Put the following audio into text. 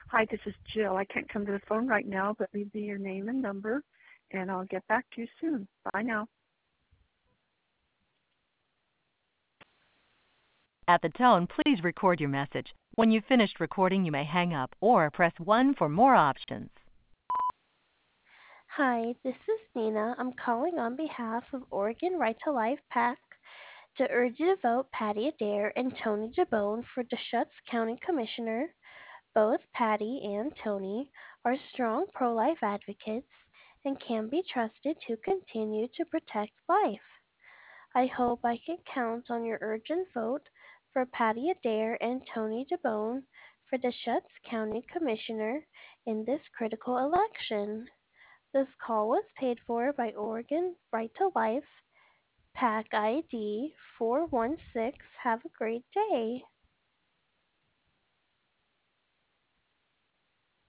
Hi, this is Jill. I can't come to the phone right now, but leave me your name and number, and I'll get back to you soon. Bye now. At the tone, please record your message. When you've finished recording, you may hang up or press 1 for more options. Hi, this is Nina. I'm calling on behalf of Oregon Right to Life PAC to urge you to vote Patty Adair and Tony DeBone for Deschutes County Commissioner. Both Patty and Tony are strong pro-life advocates and can be trusted to continue to protect life. I hope I can count on your urgent vote for Patty Adair and Tony DeBone for Deschutes County Commissioner in this critical election. This call was paid for by Oregon Right to Life, PAC ID 416. Have a great day.